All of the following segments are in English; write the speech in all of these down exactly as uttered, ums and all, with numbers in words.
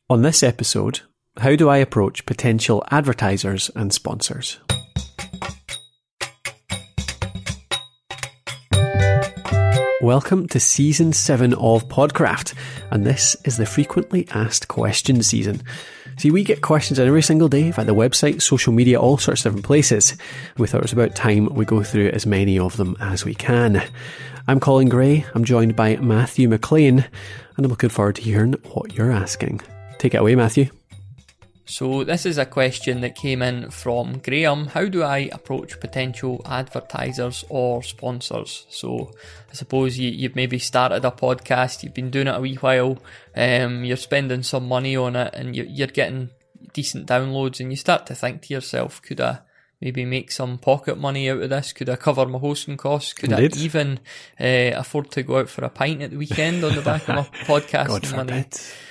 On this episode, how do I approach potential advertisers and sponsors? Welcome to Season seven of Podcraft, and this is the Frequently Asked Questions season. See, we get questions in every single day via the website, social media, all sorts of different places. We thought it was about time we go through as many of them as we can. I'm Colin Gray, I'm joined by Matthew McLean, and I'm looking forward to hearing what you're asking. Take it away, Matthew. So this is a question that came in from Graham. How do I approach potential advertisers or sponsors? So I suppose you, you've maybe started a podcast, you've been doing it a wee while, um, you're spending some money on it and you, you're getting decent downloads, and you start to think to yourself, could I maybe make some pocket money out of this? Could I cover my hosting costs? Could Indeed. I even uh, afford to go out for a pint at the weekend on the back of my podcasting money?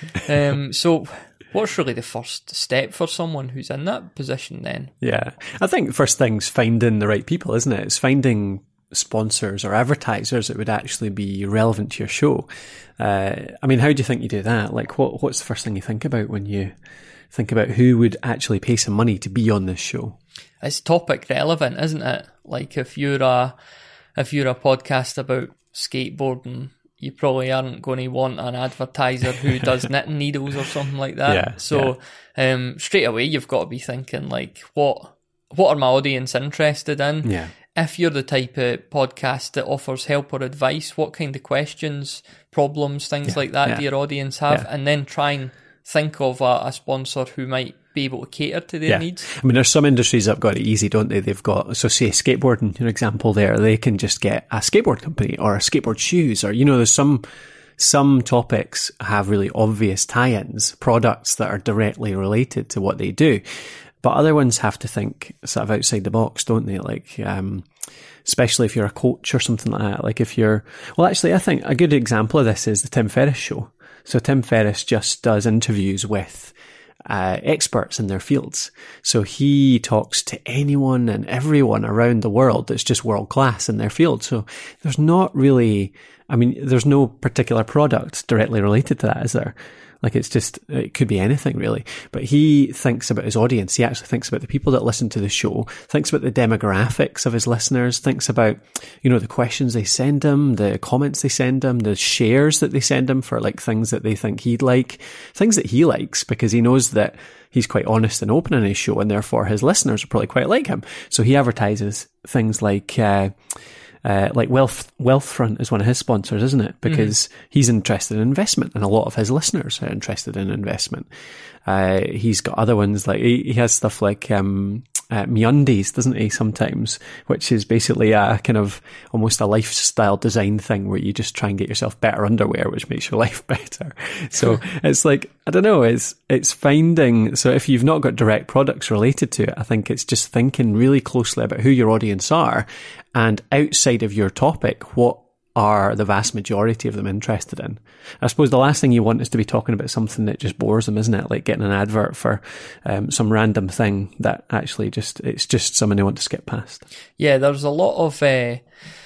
Um, so what's really the first step for someone who's in that position then? Yeah, I think the first thing's finding the right people, isn't it? It's finding sponsors or advertisers that would actually be relevant to your show. Uh, I mean, how do you think you do that? Like, what what's the first thing you think about when you think about who would actually pay some money to be on this show? It's topic relevant, isn't it? Like if you're a if you're a podcast about skateboarding, you probably aren't going to want an advertiser who does knitting needles or something like that. Yeah, so yeah. Um, straight away you've got to be thinking like, what what are my audience interested in? Yeah. If you're the type of podcast that offers help or advice, what kind of questions, problems, things yeah, like that yeah. do your audience have? Yeah. And then try and think of a, a sponsor who might be able to cater to their yeah. needs. I mean, there's some industries that have got it easy, don't they? They've got, so say skateboarding, your example there, they can just get a skateboard company or a skateboard shoes, or, you know, there's some, some topics have really obvious tie-ins, products that are directly related to what they do. But other ones have to think sort of outside the box, don't they? Like, um, especially if you're a coach or something like that. Like if you're, well, actually, I think a good example of this is the Tim Ferriss show. So Tim Ferriss just does interviews with uh, experts in their fields. So he talks to anyone and everyone around the world that's just world class in their field. So there's not really, I mean, there's no particular product directly related to that, is there? Like it's just, it could be anything really. But he thinks about his audience. He actually thinks about the people that listen to the show, thinks about the demographics of his listeners, thinks about, you know, the questions they send him, the comments they send him, the shares that they send him for like things that they think he'd like, things that he likes, because he knows that he's quite honest and open in his show, and therefore his listeners will probably quite like him. So he advertises things like, uh, Uh, like Wealth Wealthfront is one of his sponsors, isn't it? Because mm-hmm. he's interested in investment, and a lot of his listeners are interested in investment. Uh, he's got other ones like he, he has stuff like um, uh, MeUndies, doesn't he? Sometimes, which is basically a kind of almost a lifestyle design thing where you just try and get yourself better underwear, which makes your life better. So it's like, I don't know, it's it's finding. So if you've not got direct products related to it, I think it's just thinking really closely about who your audience are. And outside of your topic, what are the vast majority of them interested in? I suppose the last thing you want is to be talking about something that just bores them, isn't it? Like getting an advert for um, some random thing that actually just, it's just someone they want to skip past. Yeah, there's a lot of, uh,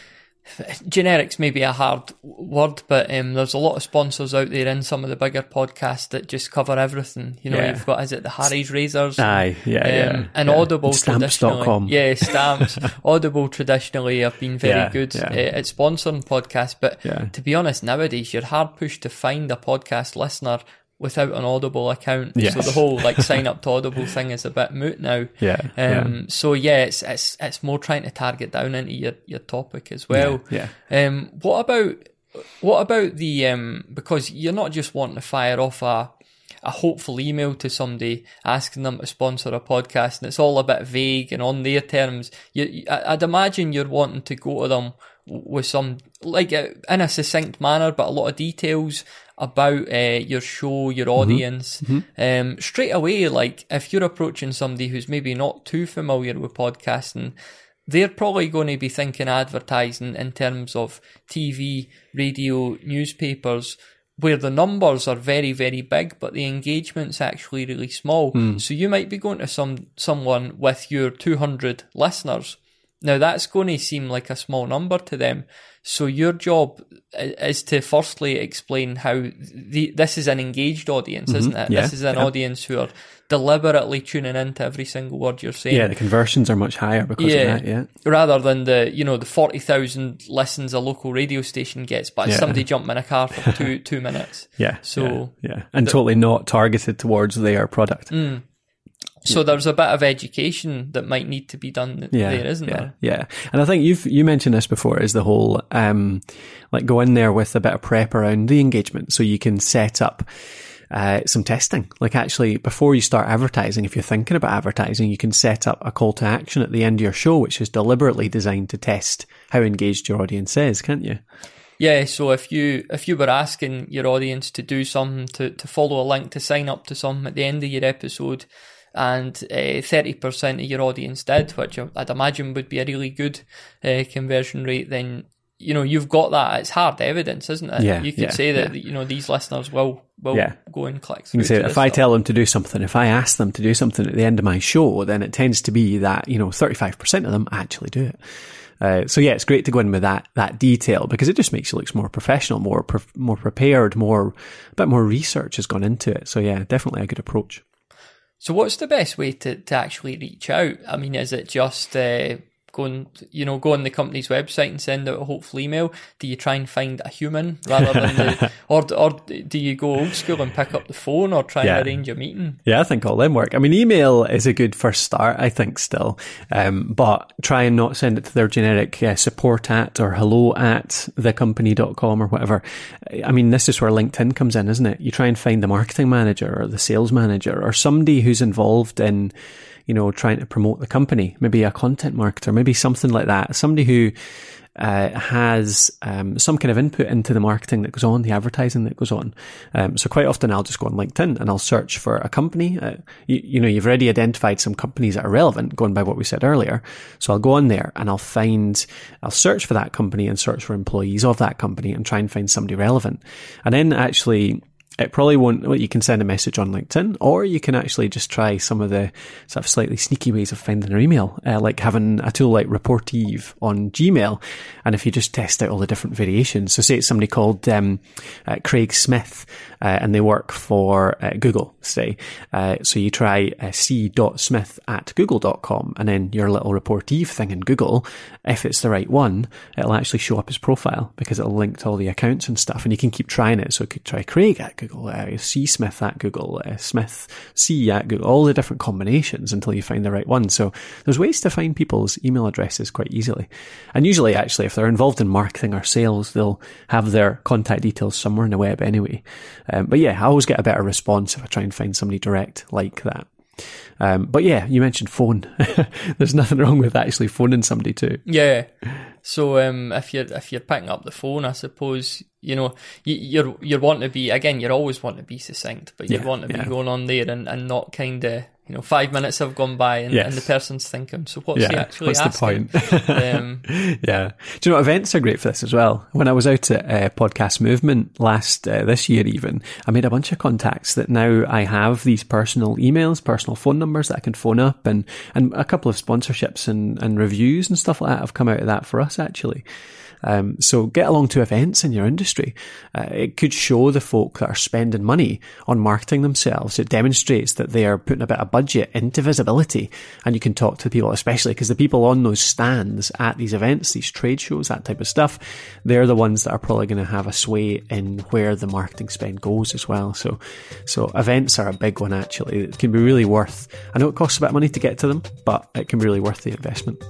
generics may be a hard word, but um, there's a lot of sponsors out there in some of the bigger podcasts that just cover everything. You know, yeah. You've got, is it the Harry's Razors? Aye, yeah, um, yeah. And yeah. Audible Stamps dot com. Yeah, Stamps. Audible traditionally have been very yeah, good yeah. uh, at sponsoring podcasts, but yeah. to be honest, nowadays you're hard pushed to find a podcast listener without an Audible account. Yes. So the whole like sign up to Audible thing is a bit moot now. Yeah. Um, yeah. So yeah, it's, it's, it's more trying to target down into your, your topic as well. Yeah. yeah. Um, what about, what about the, um, because you're not just wanting to fire off a, a hopeful email to somebody asking them to sponsor a podcast, and it's all a bit vague and on their terms. You, I'd imagine you're wanting to go to them with some, like, in a succinct manner, but a lot of details about uh, your show, your audience. Mm-hmm. Um, straight away, like, if you're approaching somebody who's maybe not too familiar with podcasting, they're probably going to be thinking advertising in terms of T V, radio, newspapers, where the numbers are very, very big, but the engagement's actually really small. Mm. So you might be going to some someone with your two hundred listeners Now that's going to seem like a small number to them. So your job is to firstly explain how the, this is an engaged audience, mm-hmm. isn't it? Yeah, this is an yeah. audience who are deliberately tuning into every single word you're saying. Yeah, the conversions are much higher because yeah, of that, yeah. Rather than the, you know, the forty thousand listens a local radio station gets, but yeah. somebody jumping in a car for two two minutes. Yeah, so yeah, yeah. And the, totally not targeted towards their product. Mm. So yeah. there's a bit of education that might need to be done yeah, there, isn't yeah, there? Yeah. And I think you've, you mentioned this before, is the whole, um, like go in there with a bit of prep around the engagement so you can set up Uh, some testing. Like actually, before you start advertising, if you're thinking about advertising, you can set up a call to action at the end of your show, which is deliberately designed to test how engaged your audience is, can't you? Yeah, so if you if you were asking your audience to do something, to, to follow a link, to sign up to something at the end of your episode, and uh, thirty percent of your audience did, which I'd imagine would be a really good uh, conversion rate, then you know, you've got that. It's hard evidence, isn't it? Yeah, you could yeah, say that, yeah. you know, these listeners will will yeah. go and click You through. can say to that this if I stuff. tell them to do something, if I ask them to do something at the end of my show, then it tends to be that, you know, thirty-five percent of them actually do it. Uh, so yeah, it's great to go in with that that detail because it just makes you look more professional, more pre- more prepared, more a bit more research has gone into it. So yeah, definitely a good approach. So what's the best way to, to actually reach out? I mean, is it just uh, go and, you know, go on the company's website and send out a hopeful email? Do you try and find a human rather than the, or, or do you go old school and pick up the phone or try yeah. and arrange a meeting? Yeah, I think all them work. I mean, email is a good first start, I think still, um, but try and not send it to their generic uh, support at or hello at the company dot com or whatever. I mean, this is where LinkedIn comes in, isn't it? You try and find the marketing manager or the sales manager or somebody who's involved in, you know, trying to promote the company, maybe a content marketer, maybe something like that. Somebody who uh, has um, some kind of input into the marketing that goes on, the advertising that goes on. Um, so quite often I'll just go on LinkedIn and I'll search for a company. Uh, you, you know, you've already identified some companies that are relevant, going by what we said earlier. So I'll go on there and I'll find, I'll search for that company and search for employees of that company and try and find somebody relevant. And then actually, it probably won't, well, you can send a message on LinkedIn, or you can actually just try some of the sort of slightly sneaky ways of finding their email, uh, like having a tool like Reportive on Gmail. And if you just test out all the different variations, so say it's somebody called um, uh, Craig Smith, uh, and they work for uh, Google, say. Uh, so you try uh, c.smith at google dot com, and then your little Reportive thing in Google, if it's the right one, it'll actually show up his profile because it'll link to all the accounts and stuff, and you can keep trying it. So you could try Craig at Google, uh, C Smith at Google, uh, Smith C at Google, all the different combinations until you find the right one. So there's ways to find people's email addresses quite easily. And usually, actually, if they're involved in marketing or sales, they'll have their contact details somewhere on the web anyway. Um, but yeah, I always get a better response if I try and find somebody direct like that. Um, but yeah, you mentioned phone. There's nothing wrong with actually phoning somebody too. Yeah. So um, if you're if you're picking up the phone, I suppose, you know, you, you're you're wanting to be, again, you're always wanting to be succinct, but you yeah, want to yeah. be going on there and, and not kind of, you know, five minutes have gone by and, yes. and the person's thinking, so what's yeah, he actually what's asking? the point? um, yeah. Do you know, events are great for this as well. When I was out at uh, Podcast Movement last, uh, this year even, I made a bunch of contacts that now I have these personal emails, personal phone numbers that I can phone up, and, and a couple of sponsorships and, and reviews and stuff like that have come out of that for us actually. Um, so get along to events in your industry. Uh, it could show the folk that are spending money on marketing themselves. It demonstrates that they are putting a bit of budget into visibility, and you can talk to people, especially because the people on those stands at these events, these trade shows, that type of stuff, they're the ones that are probably going to have a sway in where the marketing spend goes as well. So, so events are a big one actually. It can be really worth, I know it costs a bit of money to get to them, but it can be really worth the investment.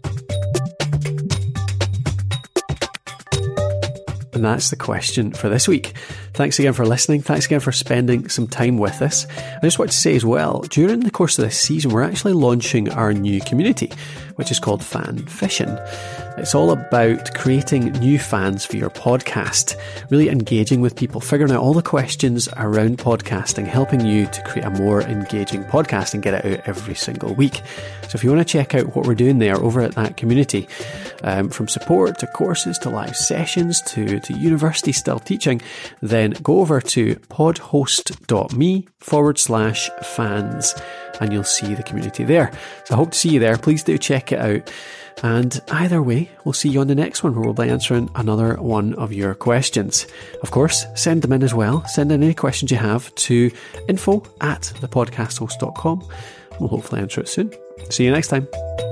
And that's the question for this week. Thanks again for listening. Thanks again for spending some time with us. I just want to say as well, during the course of this season, we're actually launching our new community, which is called Fan Fishing. It's all about creating new fans for your podcast, really engaging with people, figuring out all the questions around podcasting, helping you to create a more engaging podcast and get it out every single week. So if you want to check out what we're doing there over at that community, um, from support to courses to live sessions to, to university style teaching, then go over to podhost.me forward slash fans and you'll see the community there. So I hope to see you there. Please do check it out. And either way, we'll see you on the next one where we'll be answering another one of your questions. Of course, send them in as well. Send in any questions you have to info at thepodcasthost dot com. We'll hopefully answer it soon. See you next time.